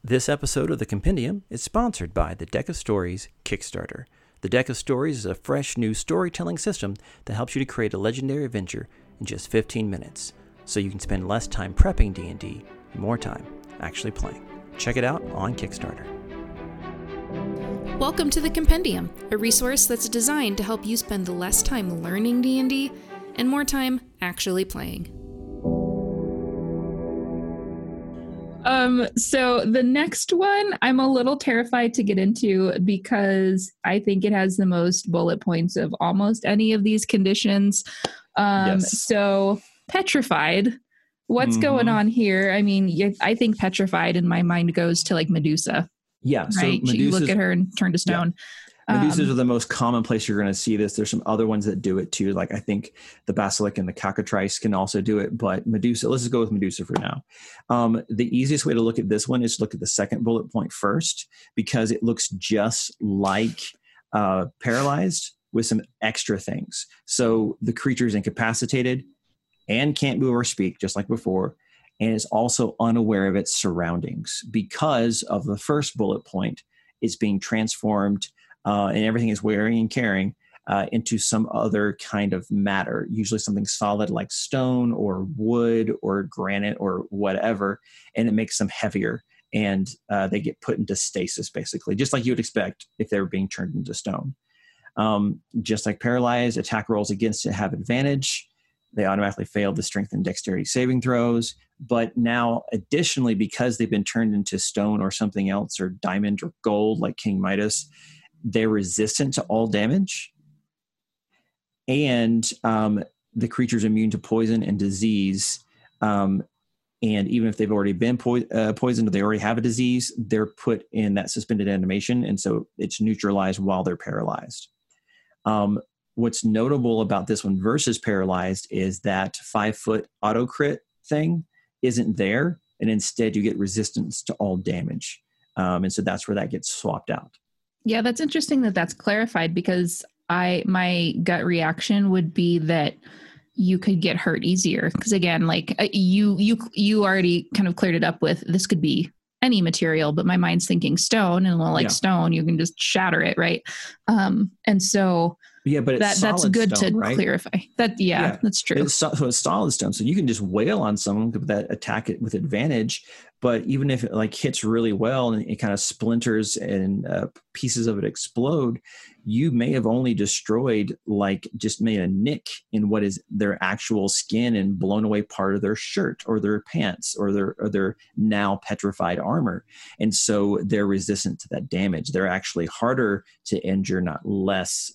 This episode of The Compendium is sponsored by the Deck of Stories Kickstarter. The Deck of Stories is a fresh new storytelling system that helps you to create a legendary adventure in just 15 minutes, so you can spend less time prepping D&D and more time actually playing. Check it out on Kickstarter. Welcome to The Compendium, a resource that's designed to help you spend less time learning D&D and more time actually playing. So the next one I'm a little terrified to get into because I think it has the most bullet points of almost any of these conditions. Yes. So petrified, what's going on here? I mean, I think petrified in my mind goes to like Medusa. Yeah. So right? You look at her and turn to stone. Yeah. Medusas are the most common place you're going to see this. There's some other ones that do it too. Like I think the basilisk and the cockatrice can also do it, but Medusa, let's just go with Medusa for now. The easiest way to look at this one is to look at the second bullet point first, because it looks just like paralyzed with some extra things. So the creature is incapacitated and can't move or speak, just like before, and is also unaware of its surroundings because of the first bullet point. It's being transformed and everything is wearing and carrying into some other kind of matter, usually something solid like stone or wood or granite or whatever, and it makes them heavier, and they get put into stasis, basically, just like you would expect if they were being turned into stone. Just like paralyzed, attack rolls against it have advantage. They automatically fail the strength and dexterity saving throws. But now, additionally, because they've been turned into stone or something else, or diamond or gold like King Midas, they're resistant to all damage, and the creature's immune to poison and disease. And even if they've already been poisoned or they already have a disease, they're put in that suspended animation, and so it's neutralized while they're paralyzed. What's notable about this one versus paralyzed is that 5-foot auto crit thing isn't there, and instead you get resistance to all damage. And so that's where that gets swapped out. Yeah, that's interesting that that's clarified, because my gut reaction would be that you could get hurt easier. Because again, like you already kind of cleared it up with this could be any material, but my mind's thinking stone, and stone, you can just shatter it, right? And so yeah, but it's that's good stone, to right? clarify. That's true. So it's solid stone, so you can just wail on someone that attack it with advantage. But even if it like hits really well and it kind of splinters and pieces of it explode, you may have only destroyed, like just made a nick in what is their actual skin and blown away part of their shirt or their pants or their now petrified armor. And so they're resistant to that damage. They're actually harder to injure, not less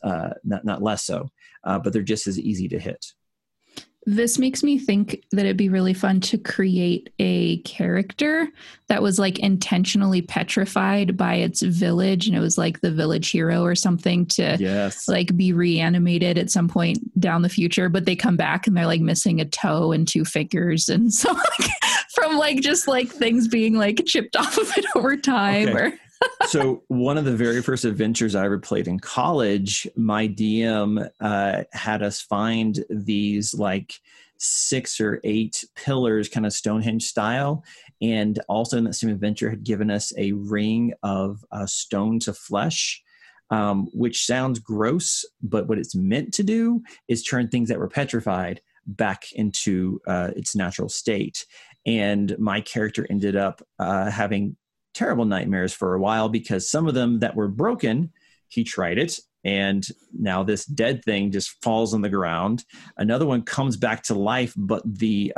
so, but they're just as easy to hit. This makes me think that it'd be really fun to create a character that was like intentionally petrified by its village, and it was like the village hero or something to like be reanimated at some point down the future, but they come back and they're like missing a toe and 2 fingers, and so like from like just like things being like chipped off of it over time. Okay. So one of the very first adventures I ever played in college, my DM had us find these like 6 or 8 pillars, kind of Stonehenge style. And also in that same adventure had given us a ring of stone to flesh, which sounds gross, but what it's meant to do is turn things that were petrified back into its natural state. And my character ended up having terrible nightmares for a while, because some of them that were broken, he tried it, and now this dead thing just falls on the ground. Another one comes back to life, but the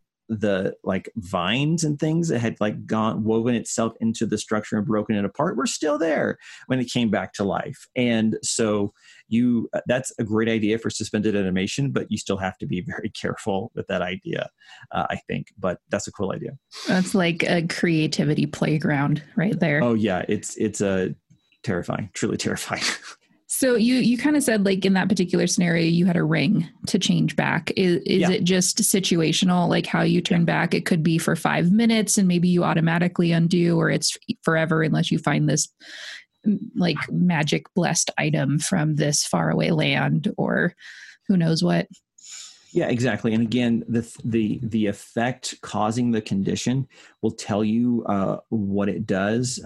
like vines and things that had like woven itself into the structure and broken it apart were still there when it came back to life. And so that's a great idea for suspended animation, but you still have to be very careful with that idea, I think. But that's a cool idea. That's like a creativity playground right there. Oh yeah, it's terrifying, truly terrifying. So you kind of said like in that particular scenario, you had a ring to change back. Is it just situational, like how you turn back? It could be for 5 minutes and maybe you automatically undo, or it's forever unless you find this like magic blessed item from this faraway land, or who knows what. Yeah, exactly. And again, the effect causing the condition will tell you what it does.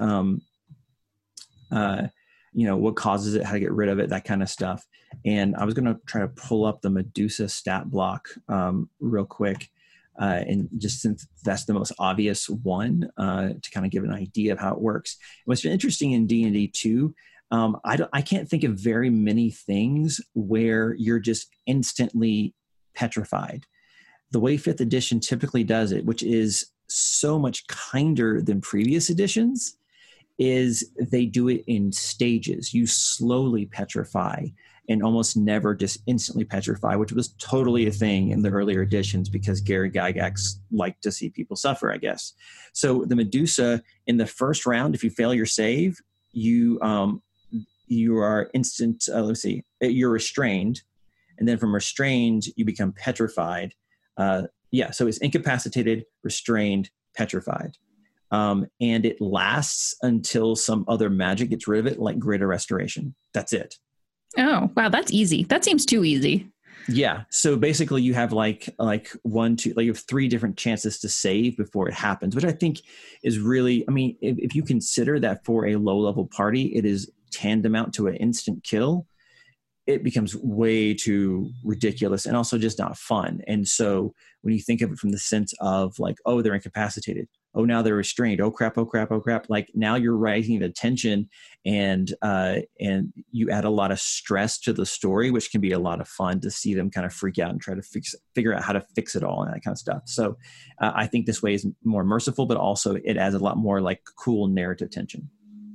What causes it, how to get rid of it, that kind of stuff. And I was going to try to pull up the Medusa stat block real quick. And just since that's the most obvious one, to kind of give an idea of how it works. What's interesting in D&D 2, I can't think of very many things where you're just instantly petrified. The way 5th edition typically does it, which is so much kinder than previous editions, is they do it in stages. You slowly petrify and almost never just instantly petrify, which was totally a thing in the earlier editions because Gary Gygax liked to see people suffer, I guess. So the Medusa, in the first round, if you fail your save, you are you're restrained. And then from restrained, you become petrified. So it's incapacitated, restrained, petrified. And it lasts until some other magic gets rid of it, like Greater Restoration. That's it. Oh, wow. That's easy. That seems too easy. Yeah. So basically you have you have 3 different chances to save before it happens, which I think is really, if you consider that for a low level party, it is tantamount to an instant kill. It becomes way too ridiculous and also just not fun. And so when you think of it from the sense of like, oh, they're incapacitated. Oh, now they're restrained. Oh crap. Like now you're rising the tension and you add a lot of stress to the story, which can be a lot of fun to see them kind of freak out and try to figure out how to fix it all and that kind of stuff. So I think this way is more merciful, but also it adds a lot more like cool narrative tension.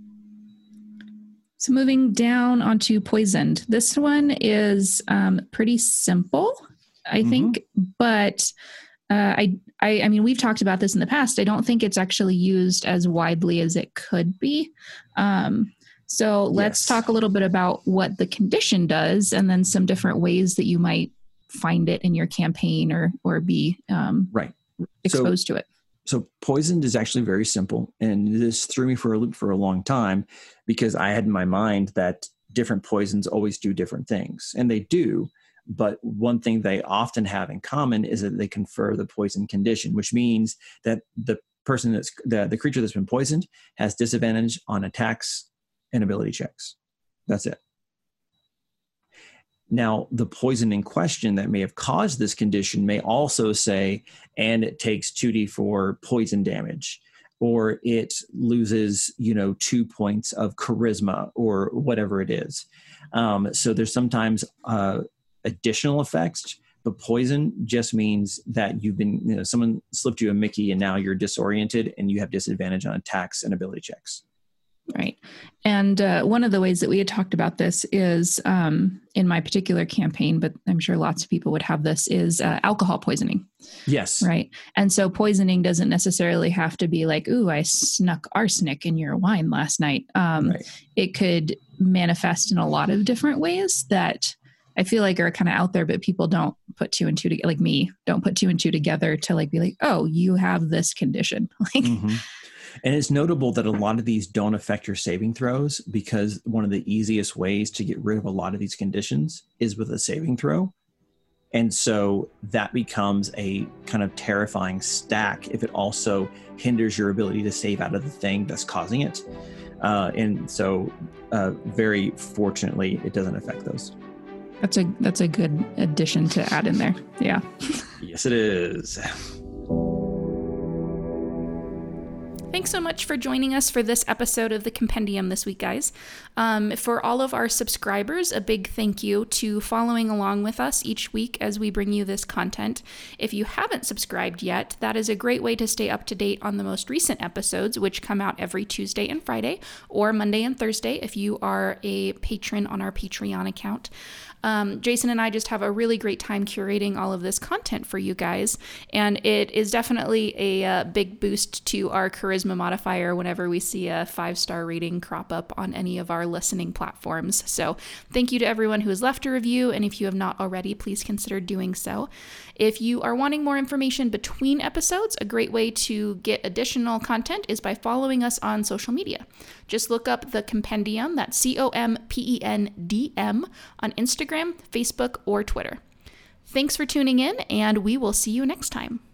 So moving down onto Poisoned. This one is pretty simple, I think, but I mean, we've talked about this in the past. I don't think it's actually used as widely as it could be. So let's talk a little bit about what the condition does and then some different ways that you might find it in your campaign or be exposed to it. So Poisoned is actually very simple. And this threw me for a loop for a long time because I had in my mind that different poisons always do different things. And they do. But one thing they often have in common is that they confer the poison condition, which means that the person the creature that's been poisoned has disadvantage on attacks and ability checks. That's it. Now, the poison in question that may have caused this condition may also say, and it takes 2d4 poison damage, or it loses, 2 points of charisma or whatever it is. So there's sometimes additional effects, but poison just means that you've been, someone slipped you a Mickey and now you're disoriented and you have disadvantage on attacks and ability checks. Right. And one of the ways that we had talked about this is in my particular campaign, but I'm sure lots of people would have this, is alcohol poisoning. Yes. Right. And so poisoning doesn't necessarily have to be like, ooh, I snuck arsenic in your wine last night. Right. It could manifest in a lot of different ways that I feel like are kind of out there, but people don't put 2 and 2 together, like me, don't put 2 and 2 together to like be like, oh, you have this condition. Like. Mm-hmm. And it's notable that a lot of these don't affect your saving throws because one of the easiest ways to get rid of a lot of these conditions is with a saving throw. And so that becomes a kind of terrifying stack if it also hinders your ability to save out of the thing that's causing it. And so very fortunately, it doesn't affect those. That's a good addition to add in there. Yeah. Yes, it is. Thanks so much for joining us for this episode of the Compendium this week, guys. For all of our subscribers, a big thank you to following along with us each week as we bring you this content. If you haven't subscribed yet, that is a great way to stay up to date on the most recent episodes, which come out every Tuesday and Friday, or Monday and Thursday if you are a patron on our Patreon account. Jason and I just have a really great time curating all of this content for you guys, and it is definitely a big boost to our charisma modifier whenever we see a 5-star rating crop up on any of our listening platforms. So thank you to everyone who has left a review, and if you have not already, please consider doing so. If you are wanting more information between episodes, a great way to get additional content is by following us on social media. Just look up the Compendium, that's COMPENDM, on Instagram, Facebook, or Twitter. Thanks for tuning in, and we will see you next time.